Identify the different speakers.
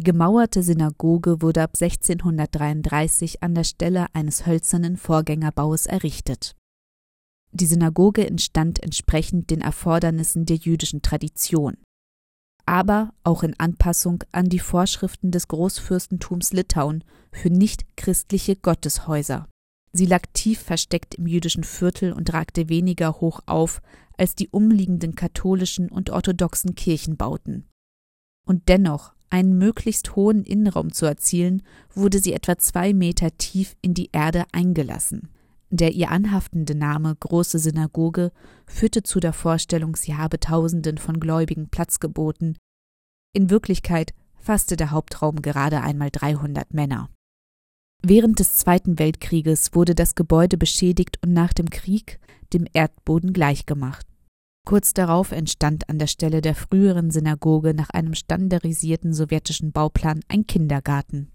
Speaker 1: gemauerte Synagoge wurde ab 1633 an der Stelle eines hölzernen Vorgängerbaues errichtet. Die Synagoge entstand entsprechend den Erfordernissen der jüdischen Tradition, aber auch in Anpassung an die Vorschriften des Großfürstentums Litauen für nichtchristliche Gotteshäuser. Sie lag tief versteckt im jüdischen Viertel und ragte weniger hoch auf als die umliegenden katholischen und orthodoxen Kirchenbauten. Und dennoch, einen möglichst hohen Innenraum zu erzielen, wurde sie etwa 2 Meter tief in die Erde eingelassen. Der ihr anhaftende Name Große Synagoge führte zu der Vorstellung, sie habe Tausenden von Gläubigen Platz geboten. In Wirklichkeit fasste der Hauptraum gerade einmal 300 Männer. Während des Zweiten Weltkrieges wurde das Gebäude beschädigt und nach dem Krieg dem Erdboden gleichgemacht. Kurz darauf entstand an der Stelle der früheren Synagoge nach einem standardisierten sowjetischen Bauplan ein Kindergarten.